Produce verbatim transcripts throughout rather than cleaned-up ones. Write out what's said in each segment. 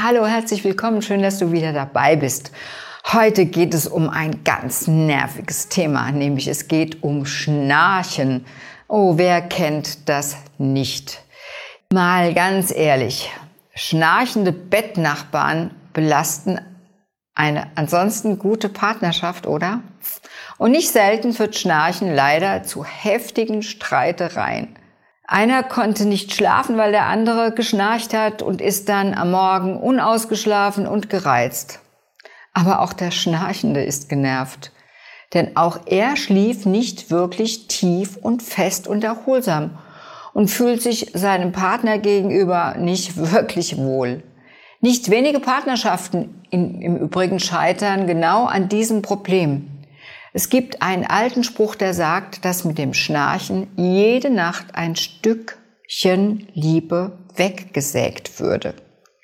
Hallo, herzlich willkommen. Schön, dass du wieder dabei bist. Heute geht es um ein ganz nerviges Thema, nämlich es geht um Schnarchen. Oh, wer kennt das nicht? Mal ganz ehrlich, schnarchende Bettnachbarn belasten eine ansonsten gute Partnerschaft, oder? Und nicht selten führt Schnarchen leider zu heftigen Streitereien. Einer konnte nicht schlafen, weil der andere geschnarcht hat und ist dann am Morgen unausgeschlafen und gereizt. Aber auch der Schnarchende ist genervt, denn auch er schlief nicht wirklich tief und fest und erholsam und fühlt sich seinem Partner gegenüber nicht wirklich wohl. Nicht wenige Partnerschaften in, im Übrigen scheitern genau an diesem Problem. Es gibt einen alten Spruch, der sagt, dass mit dem Schnarchen jede Nacht ein Stückchen Liebe weggesägt würde.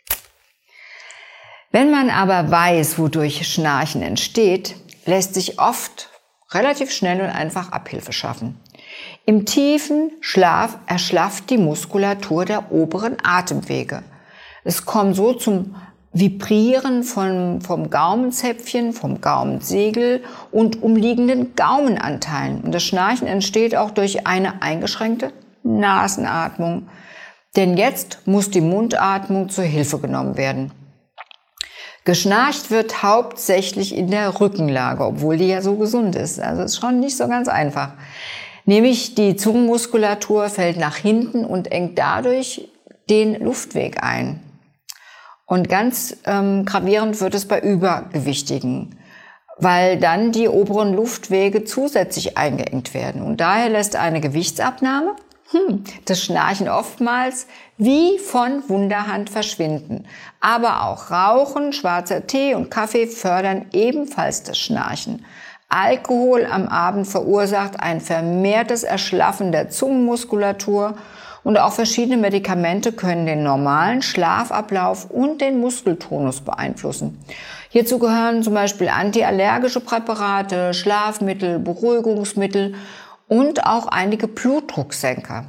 Wenn man aber weiß, wodurch Schnarchen entsteht, lässt sich oft relativ schnell und einfach Abhilfe schaffen. Im tiefen Schlaf erschlafft die Muskulatur der oberen Atemwege. Es kommt so zum Vibrieren von, vom Gaumenzäpfchen, vom Gaumensegel und umliegenden Gaumenanteilen. Und das Schnarchen entsteht auch durch eine eingeschränkte Nasenatmung. Denn jetzt muss die Mundatmung zur Hilfe genommen werden. Geschnarcht wird hauptsächlich in der Rückenlage, obwohl die ja so gesund ist. Also ist schon nicht so ganz einfach. Nämlich die Zungenmuskulatur fällt nach hinten und engt dadurch den Luftweg ein. Und ganz ähm, gravierend wird es bei Übergewichtigen, weil dann die oberen Luftwege zusätzlich eingeengt werden. Und daher lässt eine Gewichtsabnahme hm, das Schnarchen oftmals wie von Wunderhand verschwinden. Aber auch Rauchen, schwarzer Tee und Kaffee fördern ebenfalls das Schnarchen. Alkohol am Abend verursacht ein vermehrtes Erschlaffen der Zungenmuskulatur. Und auch verschiedene Medikamente können den normalen Schlafablauf und den Muskeltonus beeinflussen. Hierzu gehören zum Beispiel antiallergische Präparate, Schlafmittel, Beruhigungsmittel und auch einige Blutdrucksenker.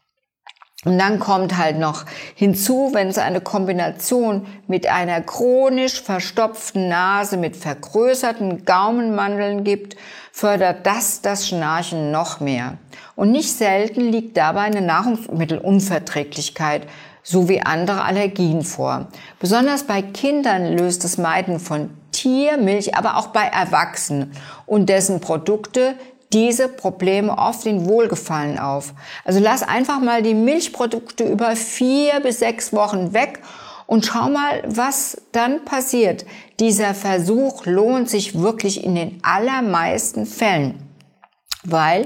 Und dann kommt halt noch hinzu, wenn es eine Kombination mit einer chronisch verstopften Nase mit vergrößerten Gaumenmandeln gibt, fördert das das Schnarchen noch mehr. Und nicht selten liegt dabei eine Nahrungsmittelunverträglichkeit sowie andere Allergien vor. Besonders bei Kindern löst das Meiden von Tiermilch, aber auch bei Erwachsenen und dessen Produkte diese Probleme oft in Wohlgefallen auf. Also lass einfach mal die Milchprodukte über vier bis sechs Wochen weg und schau mal, was dann passiert. Dieser Versuch lohnt sich wirklich in den allermeisten Fällen, weil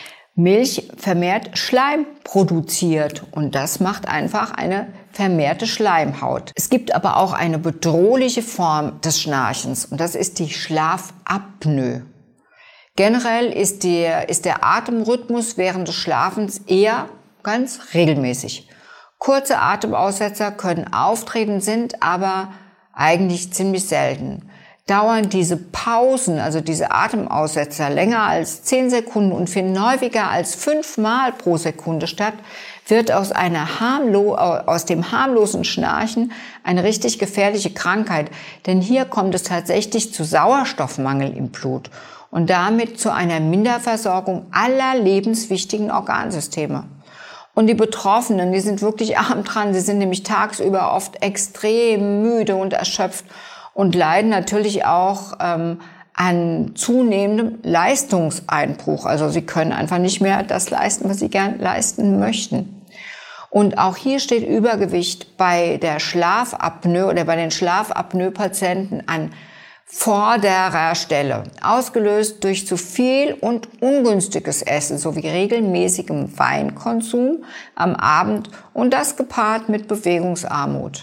Milch vermehrt Schleim produziert und das macht einfach eine vermehrte Schleimhaut. Es gibt aber auch eine bedrohliche Form des Schnarchens und das ist die Schlafapnoe. Generell ist der, ist der Atemrhythmus während des Schlafens eher ganz regelmäßig. Kurze Atemaussetzer können auftreten, sind aber eigentlich ziemlich selten. Dauern diese Pausen, also diese Atemaussetzer, länger als zehn Sekunden und finden häufiger als fünfmal pro Sekunde statt, wird aus, einer harmlo- aus dem harmlosen Schnarchen eine richtig gefährliche Krankheit. Denn hier kommt es tatsächlich zu Sauerstoffmangel im Blut und damit zu einer Minderversorgung aller lebenswichtigen Organsysteme. Und die Betroffenen, die sind wirklich arm dran, sie sind nämlich tagsüber oft extrem müde und erschöpft und leiden natürlich auch ähm, an zunehmendem Leistungseinbruch. Also sie können einfach nicht mehr das leisten, was sie gern leisten möchten. Und auch hier steht Übergewicht bei der Schlafapnoe oder bei den Schlafapnoe-Patienten an vorderer Stelle, ausgelöst durch zu viel und ungünstiges Essen sowie regelmäßigem Weinkonsum am Abend und das gepaart mit Bewegungsarmut.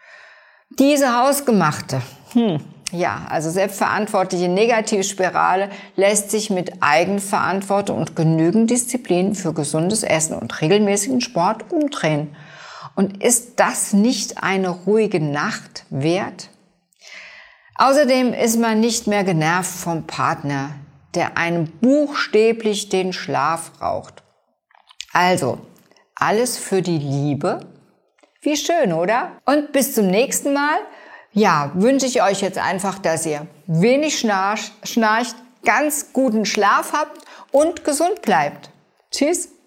Diese hausgemachte, hm, ja, also selbstverantwortliche Negativspirale lässt sich mit Eigenverantwortung und genügend Disziplin für gesundes Essen und regelmäßigen Sport umdrehen. Und ist das nicht eine ruhige Nacht wert? Außerdem ist man nicht mehr genervt vom Partner, der einem buchstäblich den Schlaf raucht. Also, alles für die Liebe, Wie schön, oder? Und bis zum nächsten Mal. Ja, wünsche ich euch jetzt einfach, dass ihr wenig schnarcht, schnarcht, ganz guten Schlaf habt und gesund bleibt. Tschüss.